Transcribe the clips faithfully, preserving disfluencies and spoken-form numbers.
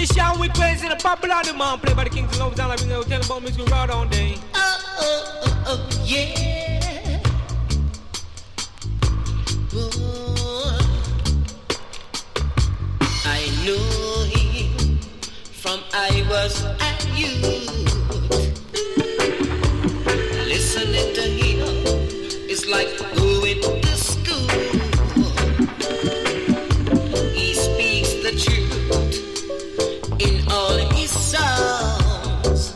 Nation with praise in the popular demand. Played by the Kings and Love Sound like we know. Tell about music right on day. Oh, oh, oh, oh, yeah. Oh. I knew him from I was a youth. Listening to him is like going to school. He speaks the truth in all his songs.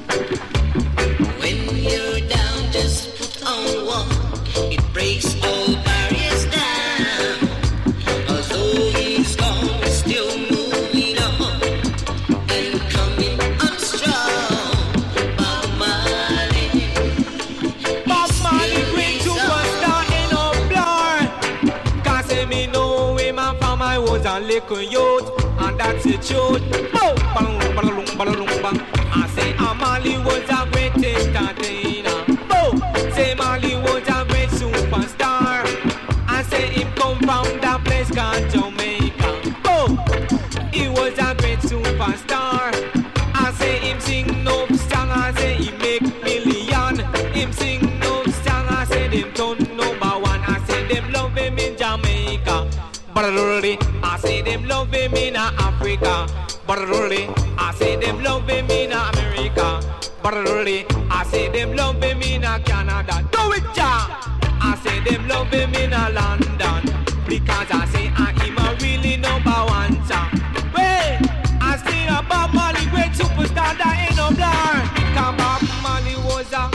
When you're down, just put on one. It breaks all barriers down. Although he's gone, we're still moving on and coming on strong. Bob Marley, Bob Marley, great superstar in a blur. Can't say me know him and from I was a little youth. And that's the truth. Oh, balloon, balloon, balloon, bang. I say ah, Marley was a great entertainer. Oh, say Marley was a great superstar. I say him come from that place called Jamaica. Oh, he was a great superstar. I say him sing no song. I say he make million. Him sing no song. I say them turn number one. I say them love him in Jamaica. But I say them love him in Africa. But I say them love him in America. But I say them love him in Canada. Do it, ja! I say them love him in London. Because I say I am a really number one song. Wait, I say a Bob Marley, great superstar that ain't no blur. Cause Bob Marley was a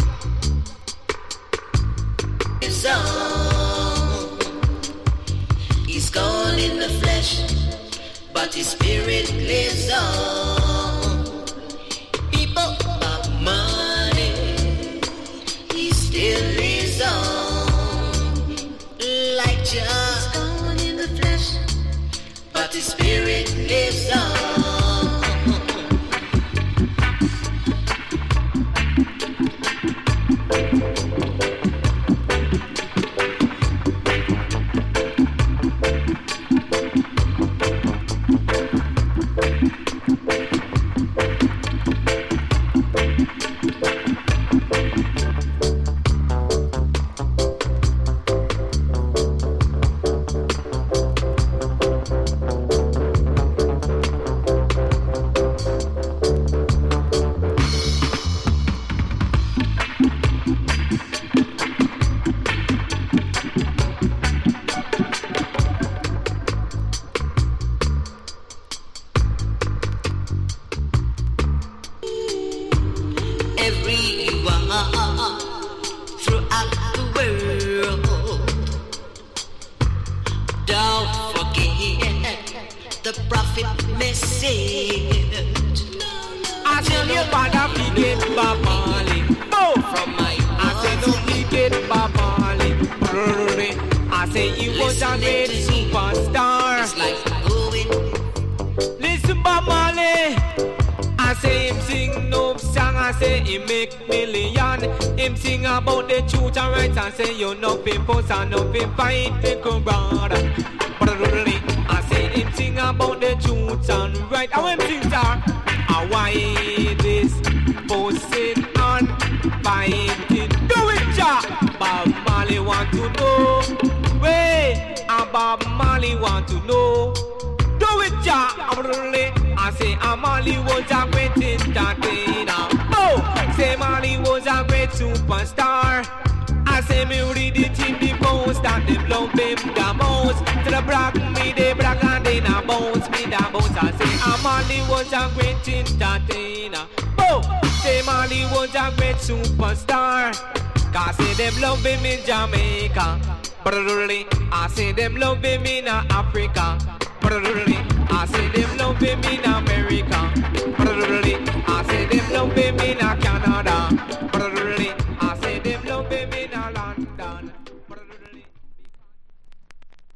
song. He's gone in the flesh, but his spirit lives on. People, Bob Marley, he still lives on. Like just gone in the flesh, but his spirit lives on. Say you no people, and no people fight the brother. But I say him sing about the truth and right. I want him sing star. I why this posting and fighting. Do it, ja. Bob Marley want to know. Wait, and Bob Marley want to know. Do it, ja. I say ah, Marley was a great entertainer. Oh, say Marley was a great superstar. I say me read it in the post that them love him the most. To the brag me they brag and they na bounce me the bounce. I say ah, Marley was a great entertainer. Oh, say Marley was a great superstar. Cause say them love him in Jamaica. But I say them love him in Africa. But I say them love him in